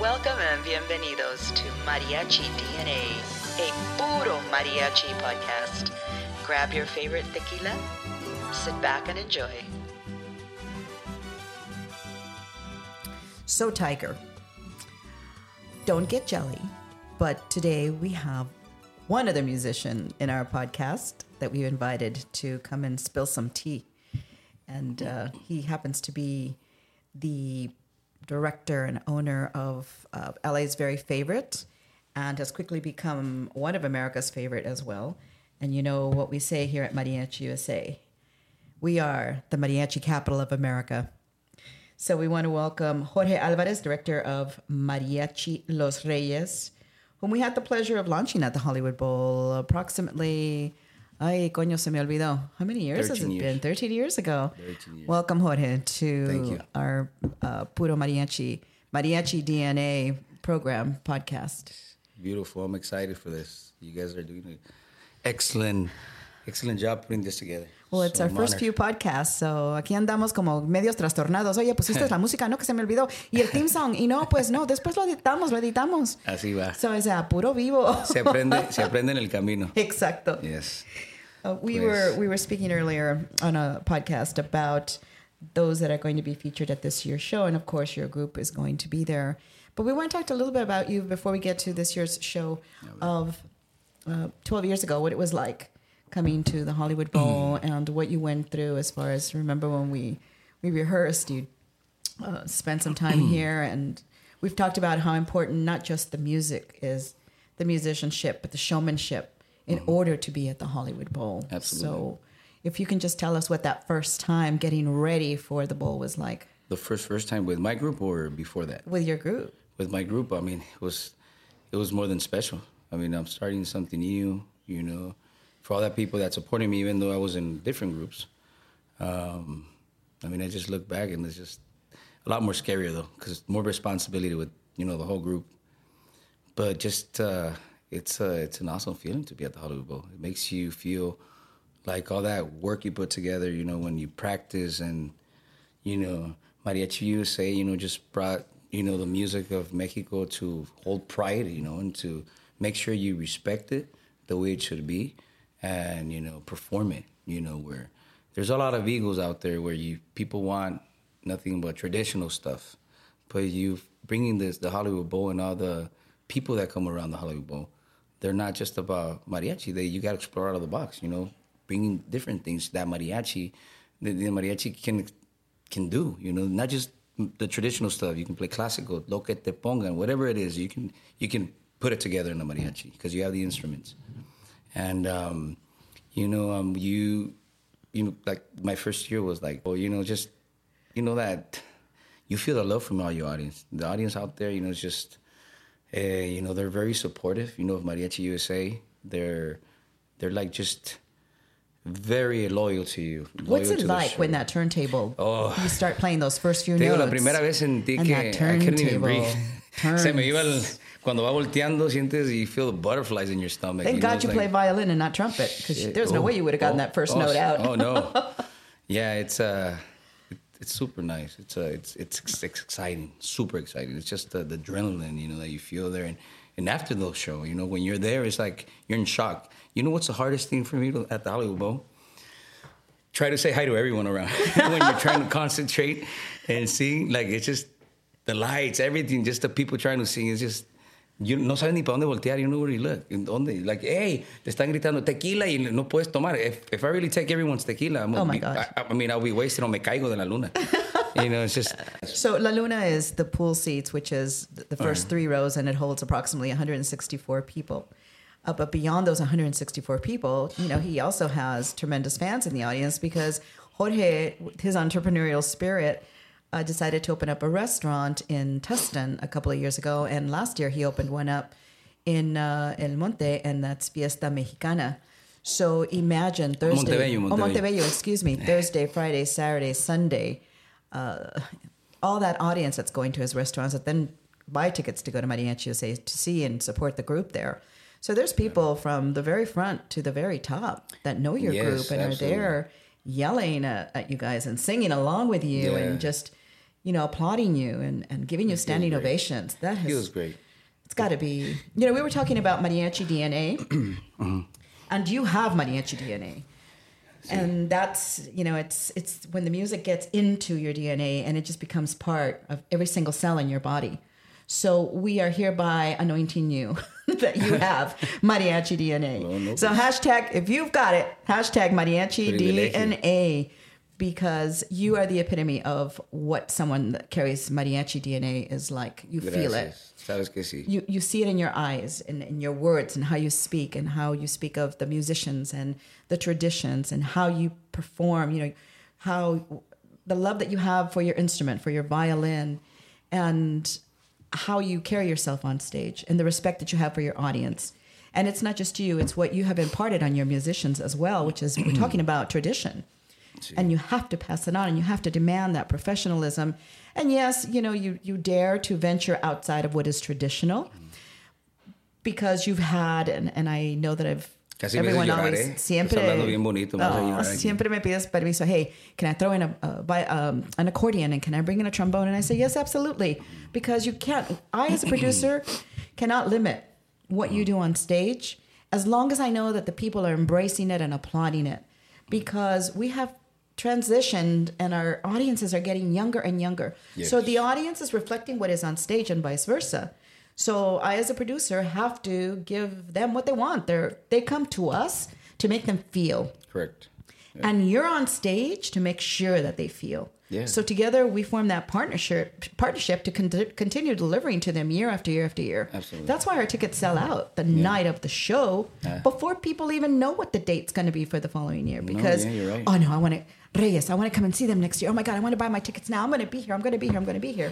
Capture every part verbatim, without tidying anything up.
Welcome and bienvenidos to Mariachi D N A, a puro mariachi podcast. Grab your favorite tequila, sit back and enjoy. So, Tiger, don't get jelly, but today we have one other musician in our podcast that we invited to come and spill some tea. And uh, he happens to be the director and owner of uh, L A's very favorite and has quickly become one of America's favorite as well. And you know what we say here at Mariachi U S A. We are the mariachi capital of America. So we want to welcome Jorge Alvarez, director of Mariachi Los Reyes, whom we had the pleasure of launching at the Hollywood Bowl approximately, ay, coño, se me olvidó. How many years has it years. been? thirteen years ago. thirteen years. Welcome, Jorge, to our uh, Puro Mariachi, Mariachi D N A program podcast. Beautiful. I'm excited for this. You guys are doing an excellent, excellent job putting this together. Well, it's so our I'm first honored. few podcasts, so aquí andamos como medios trastornados. Oye, pusiste la música, no, que se me olvidó. Y el theme song, y no, pues no, después lo editamos, lo editamos. Así va. So, o sea, puro vivo. Se aprende, se aprende en el camino. Exacto. Yes. Uh, we Pues. were we were speaking earlier on a podcast about those that are going to be featured at this year's show, and of course, your group is going to be there. But we want to talk a little bit about you before we get to this year's show of uh, twelve years ago, what it was like coming to the Hollywood Bowl and what you went through as far as, remember when we, we rehearsed, you uh, spent some time here, and we've talked about how important not just the music is, the musicianship, but the showmanship in mm-hmm. order to be at the Hollywood Bowl. Absolutely. So if you can just tell us what that first time getting ready for the bowl was like. The first first time with my group or before that? With your group. With my group, I mean, it was it was more than special. I mean, I'm starting something new, you know, for all that people that supported me, even though I was in different groups. Um, I mean, I just look back and it's just a lot more scarier, though, because more responsibility with, you know, the whole group. But just, uh, it's, uh, it's an awesome feeling to be at the Hollywood Bowl. It makes you feel like all that work you put together, you know, when you practice and, you know, Mariachi U S A, you know, just brought, you know, the music of Mexico to hold pride, you know, and to make sure you respect it the way it should be. And, you know, perform it, you know, where there's a lot of egos out there where you people want nothing but traditional stuff. But you bringing this, the Hollywood Bowl and all the people that come around the Hollywood Bowl, they're not just about mariachi. They You got to explore out of the box, you know, bringing different things that mariachi, the, the mariachi can can do, you know, not just the traditional stuff. You can play classical, lo que te pongan, whatever it is, you can you can put it together in a mariachi because you have the instruments. And, um, you know, um, you, you know, like my first year was like, well, you know, just, you know, that you feel the love from all your audience. The audience out there, you know, it's just, uh, you know, they're very supportive, you know, of Mariachi U S A. They're, they're like just very loyal to you. What's loyal it like when that turntable, oh. you start playing those first few Te digo, notes? la primera vez sentí and que that I couldn't even breathe. turns. Se me iba el, cuando va volteando, sientes, you feel the butterflies in your stomach. Thank you God know, you like, play violin and not trumpet, because there's no oh, way you would have gotten oh, that first oh, note out. Oh, no. Yeah, it's uh, it, it's super nice. It's uh, it's it's it's exciting, super exciting. It's just uh, the adrenaline, you know, that you feel there. And, and after the show, you know, when you're there, it's like you're in shock. You know what's the hardest thing for me to, at the Hollywood Bowl? Try to say hi to everyone around when you're trying to concentrate and sing. Like, it's just the lights, everything, just the people trying to sing. It's just, you no sabes ni para dónde voltear. You know where you look. En dónde. Like, hey, te están gritando tequila y no puedes tomar. If, if I really take everyone's tequila, I'm oh my be, gosh. I, I mean, I'll be wasted on me caigo de la luna. You know, it's just. So La Luna is the pool seats, which is the first uh-huh. three rows, and it holds approximately one hundred sixty-four people. Uh, but beyond those one hundred sixty-four people, you know, he also has tremendous fans in the audience because Jorge, with his entrepreneurial spirit, uh, decided to open up a restaurant in Tustin a couple of years ago. And last year he opened one up in uh, El Monte, and that's Fiesta Mexicana. So imagine Thursday. Montebello, Montebello. Oh, Montebello, excuse me. Thursday, Friday, Saturday, Sunday. Uh, all that audience that's going to his restaurants that then buy tickets to go to Mariachi U S A to see and support the group there. So there's people from the very front to the very top that know your yes, group and absolutely. are there yelling at, at you guys and singing along with you yeah. and just, you know, applauding you and, and giving you It standing feels great. ovations. That has, Feels great. It's got to be, you know, we were talking about mariachi D N A, Mm-hmm. and you have mariachi D N A. And that's, you know, it's it's when the music gets into your D N A and it just becomes part of every single cell in your body. So we are hereby anointing you that you have mariachi D N A. No, no. So hashtag, if you've got it, hashtag mariachi Privilegio. D N A, because you are the epitome of what someone that carries mariachi D N A is like. You feel it. Gracias. Sabes que sí. You you see it in your eyes and in your words and how you speak and how you speak of the musicians and the traditions and how you perform, you know, how the love that you have for your instrument, for your violin, and how you carry yourself on stage and the respect that you have for your audience. And it's not just you, it's what you have imparted on your musicians as well, which is we're talking about tradition. And you have to pass it on and you have to demand that professionalism. And yes, you know, you, you dare to venture outside of what is traditional because you've had, and, and I know that I've, Casi me haces llorar, always, eh? siempre, Estás hablando bien bonito, me haces oh, llorar aquí. siempre me pides permiso. Hey, can I throw in a, a vi- um, an accordion and can I bring in a trombone? And I say, yes, absolutely. Because you can't, I as a producer cannot limit what you do on stage as long as I know that the people are embracing it and applauding it. Because we have transitioned and our audiences are getting younger and younger. Yes. So the audience is reflecting what is on stage and vice versa. So I, as a producer, have to give them what they want. They're, they come to us to make them feel. Correct. Yeah. And you're on stage to make sure that they feel. Yeah. So together we form that partnership partnership to con- continue delivering to them year after year after year. Absolutely. That's why our tickets sell out the night of the show Yeah. before people even know what the date's going to be for the following year. Because, yeah, you're right. oh no, I want to, Reyes, I want to come and see them next year. Oh my God, I want to buy my tickets now. I'm going to be here. I'm going to be here. I'm going to be here.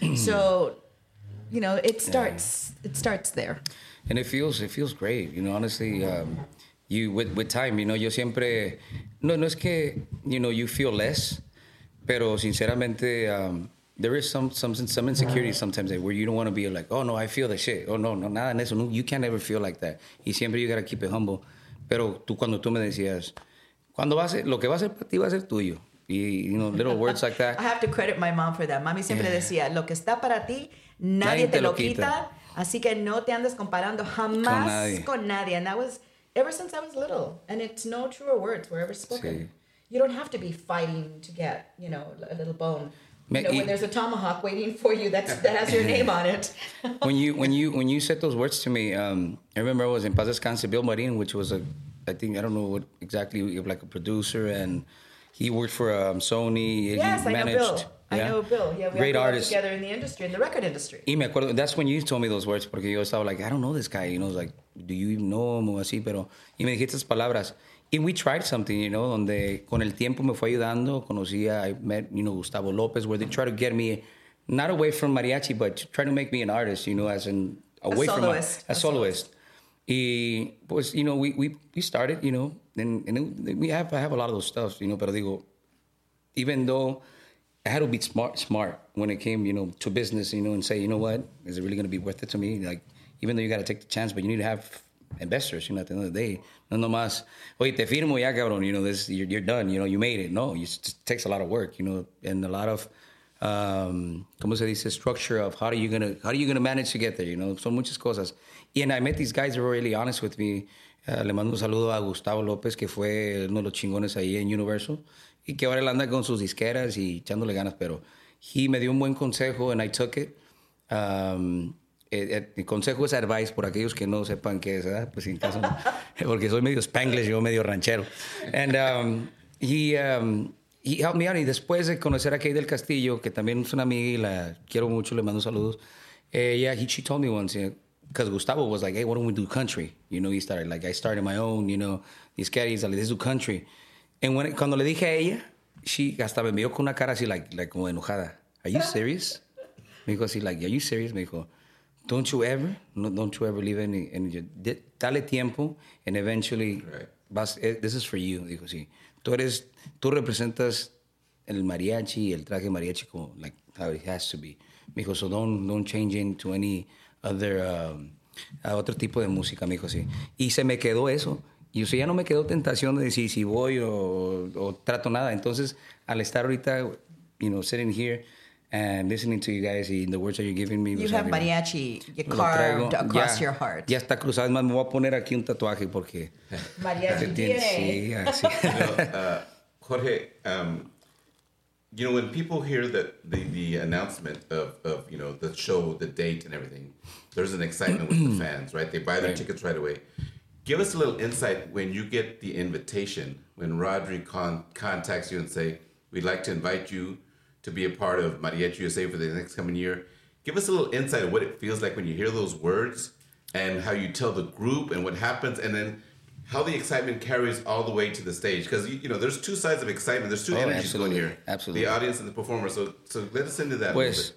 So, you know, it starts, it starts there. And it feels it feels great, you know. Honestly, um, you with with time, you know. Yo siempre no no es que you know you feel less, pero sinceramente um, there is some some some insecurity sometimes where you don't want to be like, oh no, I feel the shit. Oh no, no nada en eso. No, you can't ever feel like that. Y siempre you gotta keep it humble. Pero tú cuando tú me decías, cuando va a ser lo que va a ser para ti va a ser tuyo. Y you know little words like that. I have to credit my mom for that. Mami siempre decía, lo que está para ti, nadie, nadie te lo quita. quita. Así que no te andes comparando jamás con nadie. con nadie. And that was ever since I was little. And it's no truer words were ever spoken. Sí. You don't have to be fighting to get, you know, a little bone. Me, you know, y, when there's a tomahawk waiting for you that's, that has your name on it. when you when you when you said those words to me, um, I remember I was in Paz Descanse, Bill Marin, which was a, I think I don't know what exactly, like a producer, and he worked for um, Sony. Yes, he I managed, know Bill. I yeah? know Bill. Yeah, we Great all artist. together in the industry, in the record industry. Y me acuerdo, that's when you told me those words, porque yo estaba like, I don't know this guy, you know, like, do you even know him o así, pero, y me dijiste estas palabras. And we tried something, you know, donde con el tiempo me fue ayudando, conocía, I met, you know, Gustavo Lopez, where they try to get me, not away from mariachi, but try to make me an artist, you know, as in, away a from soloist. a, a soloist. Y, pues, you know, we, we, we started, you know, and, and we have, I have a lot of those stuff, you know, pero digo, even though I had to be smart, smart when it came, you know, to business, you know, and say, you know what, is it really going to be worth it to me? Like, even though you got to take the chance, but you need to have investors, you know, at the end of the day. No nomás, oye, te firmo ya, cabrón, you know, this, you're, you're done, you know, you made it. No, it just takes a lot of work, you know, and a lot of, um, ¿cómo se dice? Structure of how are you going to, how are you going to manage to get there, you know? Son muchas cosas. And I met these guys who were really honest with me. Uh, le mando un saludo a Gustavo López, que fue uno de los chingones ahí en Universal. Y que ahora él anda con sus disqueras y echándole ganas, pero he me dio un buen consejo and I took it. Um, el, el consejo es advice por aquellos que no sepan qué es, ¿verdad? Pues en caso, porque soy medio Spanglish, yo medio ranchero. And um, he, um, he helped me out. Y después de conocer a Kay del Castillo, que también es una amiga y la quiero mucho, le mando saludos. Eh, yeah, he, she told me once, because Gustavo was like, hey, why don't we do country? You know, he started, like, I started my own, you know, these guys, like, let's do country. And when, cuando le dije a ella, she hasta me vio con una cara así, like, like como enojada. Are you serious? Me dijo así, like, are you serious? Me dijo, don't you ever, no, don't you ever leave any, any dale tiempo, and eventually, right. vas, this is for you. Dijo, sí. Tú eres, tú representas el mariachi, el traje mariachi como, like, how it has to be. Me dijo, so don't, don't change into any other, um, a otro tipo de música, me dijo así. Y se me quedó eso. Y o sea, ya no me quedó tentación de decir si voy o, o trato nada. Entonces, al estar ahorita, you know, sitting here, and listening to you guys and the words that you're giving me. You have mariachi you carved across ya, your heart. Ya está cruzado. Me voy a poner aquí un tatuaje porque... Mariachi D N A. Sí, así. You know, uh, Jorge, um, you know, when people hear that the, the announcement of, of, you know, the show, the date and everything, there's an excitement with the fans, right? They buy their Right. tickets right away. Give us a little insight when you get the invitation, when Rodri con- contacts you and say, we'd like to invite you to be a part of Mariachi U S A for the next coming year. Give us a little insight of what it feels like when you hear those words and how you tell the group and what happens, and then how the excitement carries all the way to the stage. Because, you, you know, there's two sides of excitement. There's two Oh, energies absolutely. going here. Absolutely. The audience and the performer. So so let us into that a little Pues,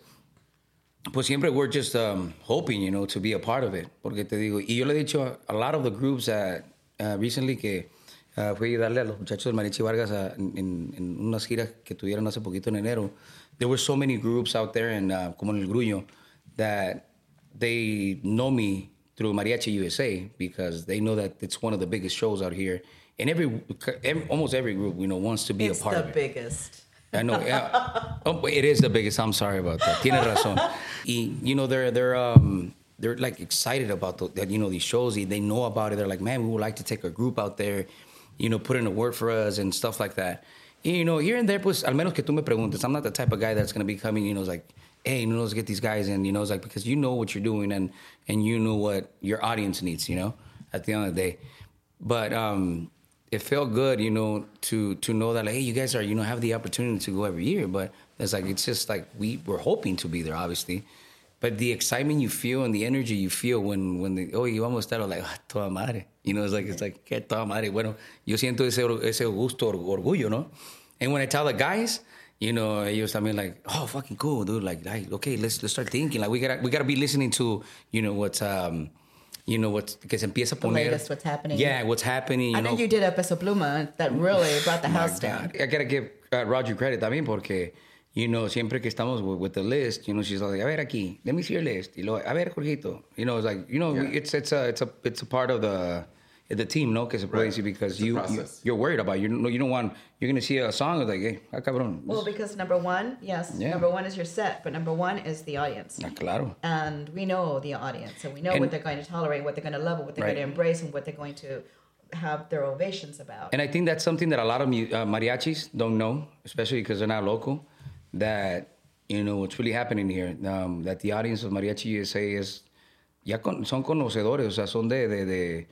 bit. pues siempre we're just um, hoping, you know, to be a part of it. Porque te digo, y yo le he dicho a a lot of the groups that uh, recently que uh, fui a darle a los muchachos del Mariachi Vargas a, en, en unas giras que tuvieron hace poquito en enero. There were so many groups out there, and uh, como en El Grullo, that they know me through Mariachi U S A because they know that it's one of the biggest shows out here. And every, every almost every group, you know, wants to be It's a part the of it. biggest. I know. Yeah. Oh, it is the biggest. I'm sorry about that. Tienes razón. Y, you know, they're they're um they're like excited about the, that. You know, these shows. They know about it. They're like, man, we would like to take a group out there. You know, put in a word for us and stuff like that. Y, you know, here and there, pues, al menos que tú me preguntes. I'm not the type of guy that's gonna be coming. You know, it's like, hey, you know, let's get these guys in. You know, it's like because you know what you're doing and and you know what your audience needs. You know, at the end of the day, but um. It felt good, you know, to to know that, like, hey, you guys are, you know, have the opportunity to go every year. But it's like, it's just like we were hoping to be there, obviously. But the excitement you feel and the energy you feel when, when the, oh, you almost started like, ah, toda madre. You know, it's like, it's like, que toda madre. Bueno, yo siento ese, ese gusto, orgullo, ¿no? And when I tell the guys, you know, ellos también like, oh, fucking cool, dude. Like, like okay, let's let's start thinking. Like, we gotta, we gotta be listening to, you know, what's, um, you know, what's, que se empieza a poner. The latest, what's happening. Yeah, what's happening. You I know. think you did a Peso Pluma that really brought the My house God. down. I gotta give uh, Roger credit también porque, you know, siempre que estamos with, with the list, you know, she's like, a ver aquí, let me see your list. Y luego, a ver, Jorgito. You know, it's like, you know, Yeah. it's it's a it's a it's a part of the the team, no? Que se puede Right. decir because It's a you, you process. you're worried about it. You don't you don't want you're gonna see a song it's like, hey, ah, cabrón. Well, because number one, yes, Yeah. number one is your set, but number one is the audience. Ah, claro. And we know the audience, and we know And- what they're going to tolerate, what they're going to love, what they're Right. going to embrace, and what they're going to have their ovations about. And I think that's something that a lot of mu- uh, mariachis don't know, especially because they're not local, that, you know, what's really happening here, um, that the audience of Mariachi U S A is, ya con, son conocedores, o sea, son de, de, de,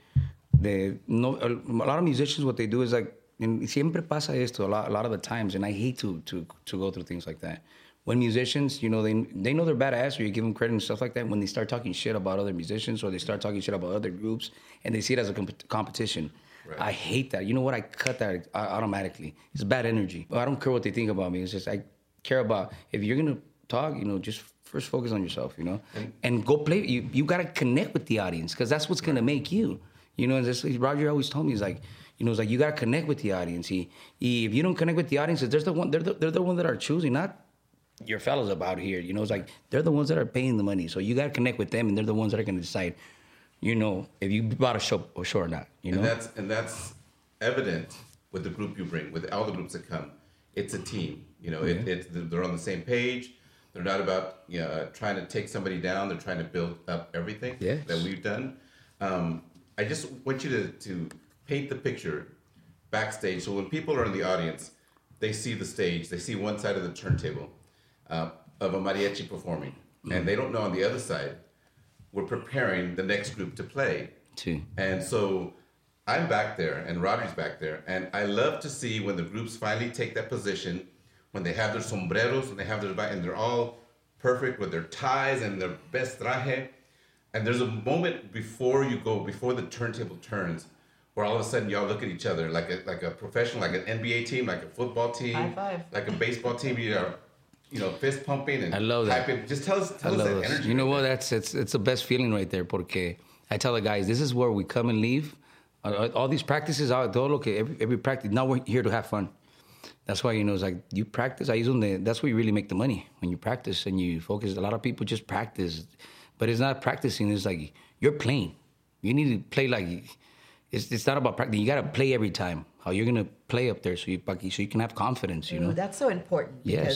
de no, a lot of musicians, what they do is like, and siempre pasa esto a lot, a lot of the times, and I hate to, to, to go through things like that. When musicians, you know, they they know they're badass, or you give them credit and stuff like that, when they start talking shit about other musicians, or they start talking shit about other groups, and they see it as a comp- competition. Right. I hate that. You know what? I cut that automatically. It's bad energy. I don't care what they think about me. It's just I care about, if you're going to talk, you know, just first focus on yourself, you know, and, and go play. You you got to connect with the audience because that's what's going to make you. You know, and this, Roger always told me, he's like, you know, it's like you got to connect with the audience. He, he, if you don't connect with the audience, there's the one, they're the, they're the one that are choosing, not your fellas about here. You know, it's like they're the ones that are paying the money. So you got to connect with them, and they're the ones that are going to decide, you know, if you bought a show or show or not. You know, And that's and that's evident with the group you bring, with all the groups that come. It's a team. You know, it, it's they're on the same page. They're not about you know, trying to take somebody down. They're trying to build up everything Yes. that we've done. Um, I just want you to, to paint the picture backstage. So when people are in the audience, they see the stage. They see one side of the turntable uh, of a mariachi performing. Mm-hmm. And they don't know on the other side, we're preparing the next group to play. too. And so I'm back there and Roger's back there. And I love to see when the groups finally take that position, when they have their sombreros and they have their, and they're all perfect with their ties and their best traje. And there's a moment before you go, before the turntable turns, where all of a sudden y'all look at each other like a like a professional, like an N B A team, like a football team, High five. like a baseball team. You know, you know, fist pumping and I love that. hyping. Just tell us, I tell us love that this. energy. You know right what? there. That's it's it's the best feeling right there. Porque I tell the guys, this is where we come and leave. Uh, all these practices, out todo lo que every, every practice. Now we're here to have fun. That's why, you know, it's like you practice. I use donde, that's where you really make the money, when you practice and you focus. A lot of people just practice, but it's not practicing. It's like you're playing. You need to play like it's. It's not about practice. You gotta play every time. How you're gonna play up there, so you so you can have confidence. You know. Ooh, that's so important because Yes.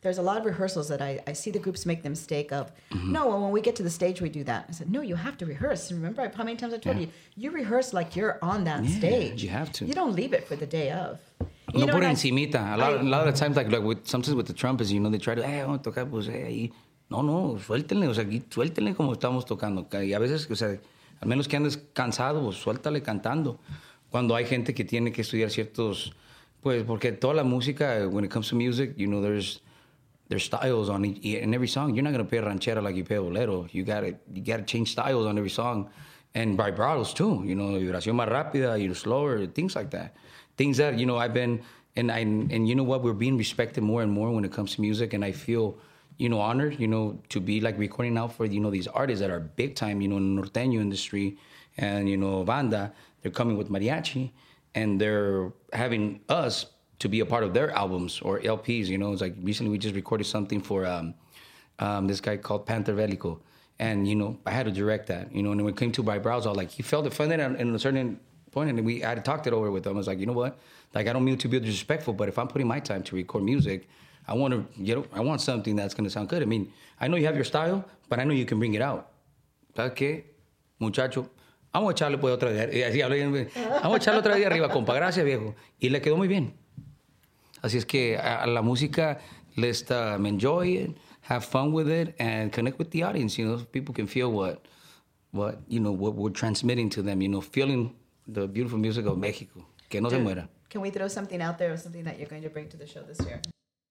there's a lot of rehearsals that I, I see the groups make the mistake of, mm-hmm. no, well, when we get to the stage, we do that. I said, no, you have to rehearse. Remember how many times I told yeah. you, you rehearse like you're on that yeah, stage. You have to. You don't leave it for the day of. You no know, por I, encimita. A lot, I, a lot of times, like, like with, sometimes with the trumpets, you know, they try to, hey, vamos a tocar, pues, hey, ahí. No, no, suéltenle, o sea, aquí, suéltenle como estamos tocando. Y a veces, o sea, al menos que andes cansado, pues, suéltale cantando. Cuando hay gente que tiene que estudiar ciertos, pues, porque toda la música, when it comes to music, you know, there's there's styles on each, in every song. You're not going to play ranchera like you play bolero. You got to you got to change styles on every song. And vibratos, too. You know, vibración más rápida, you know, slower, things like that. Things that, you know, I've been, and I, and you know what, we're being respected more and more when it comes to music, and I feel, you know, honored, you know, to be, like, recording out for, you know, these artists that are big time, you know, in the norteño industry, and, you know, banda. They're coming with mariachi, and they're having us to be a part of their albums or L Ps. You know, it's like recently we just recorded something for um, um, this guy called Panther Velico, and you know I had to direct that. You know, and when it came to my brows, I was like, he felt offended at a certain point, and we I had talked it over with him. I was like, you know what? Like, I don't mean to be disrespectful, but if I'm putting my time to record music, I want to, you know, I want something that's going to sound good. I mean, I know you have your style, but I know you can bring it out. ¿Sabes qué, muchacho? Vamos a echarle pues otra vez. Vamos a echarle otra vez arriba, compa. Gracias, viejo. Y le quedó muy bien. Así es que a la música, let's um, enjoy it, have fun with it, and connect with the audience. You know, so people can feel what, what you know, what we're transmitting to them. You know, feeling the beautiful music of Mexico. Que no se muera. Can we throw something out there or something that you're going to bring to the show this year?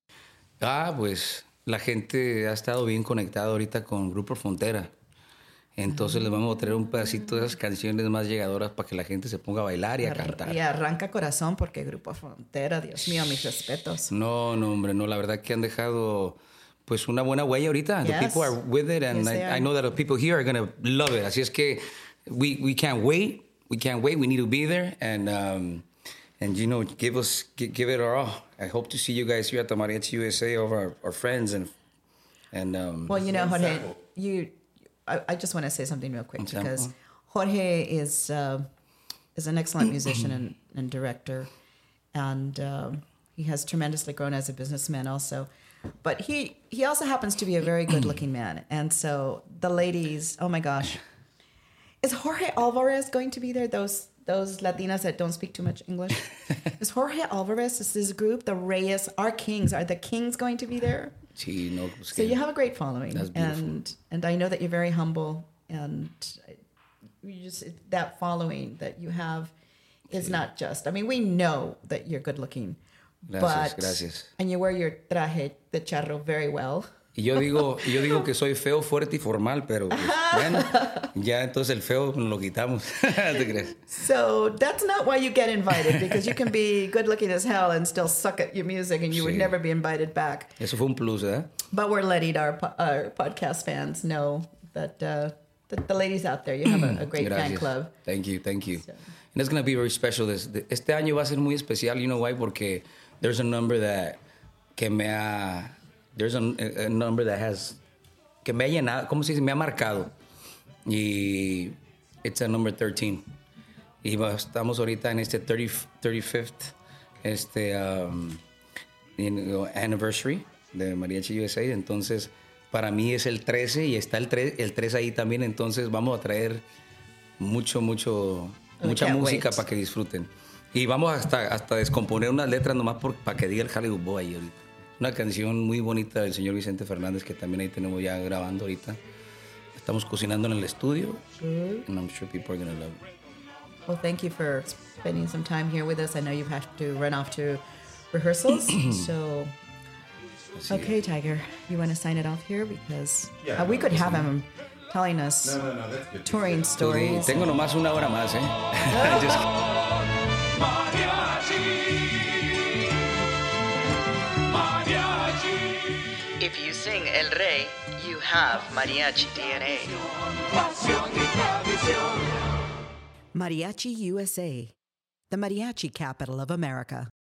Ah, pues la gente ha estado bien conectada ahorita con Grupo Frontera. Entonces les vamos a traer un pedacito de esas canciones más llegadoras para que la gente se ponga a bailar y a cantar. Y arranca corazón porque Grupo Frontera, Dios mío, mis respetos. No, no, hombre, no. La verdad que han dejado pues una buena huella ahorita. Yes. The people are with it, and yes, I, I know that the people here are going to love it. Así es que we, we can't wait. We can't wait. We need to be there and um, and you know give us give, give it our all. I hope to see you guys here at the Mariachi U S A, of our, our friends and and. Um, well, you know, Jorge, you. I, I just want to say something real quick because Jorge is uh, is an excellent musician and, and director, and um, he has tremendously grown as a businessman also. But he, he also happens to be a very good-looking man, and so the ladies, oh my gosh, is Jorge Alvarez going to be there? Those those Latinas that don't speak too much English. Is Jorge Alvarez? Is this group the Reyes? Our kings are the kings going to be there? Sí, no, so you have a great following, That's beautiful. and and I know that you're very humble, and you just that following that you have is sí. not just. I mean, we know that you're good looking, gracias, but gracias. and you wear your traje de charro very well. Y yo digo, yo digo que soy feo, fuerte y formal, pero pues, bueno, ya entonces el feo lo quitamos. ¿Te crees? So that's not why you get invited, because you can be good looking as hell and still suck at your music, and you sí. would never be invited back. Eso fue un plus, ¿eh? But we're letting our our podcast fans know that uh, that the ladies out there, you have a, a great Gracias. fan club. Thank you, thank you. So. And it's going to be very special. This, este año va a ser muy especial, you know why? Porque there's a number that que me ha... There's a, a number that has, que me ha llenado, ¿cómo se dice? Me ha marcado. Y it's a number thirteen. Y estamos ahorita en este thirty-fifth este, um, you know, anniversary de Mariachi U S A. Entonces, para mí es el trece y está el tres, el tres ahí también. Entonces, vamos a traer mucho, mucho, mucha música wait. Para que disfruten. Y vamos hasta, hasta descomponer unas letras nomás por, para que diga el Hollywood Boy ahí ahorita. Una canción muy bonita del señor Vicente Fernández que también ahí tenemos ya grabando ahorita. Estamos cocinando en el estudio. Mm-hmm. And I'm sure people are going to love it. Well, thank you for spending some time here with us. I know you have to run off to rehearsals. so, okay, Tiger, you want to sign it off here? Because yeah, uh, we could have him telling us no, no, no, that's good. touring stories. Tengo nomás una hora más, ¿eh? Just... If you sing El Rey, you have mariachi D N A. Mariachi U S A, the mariachi capital of America.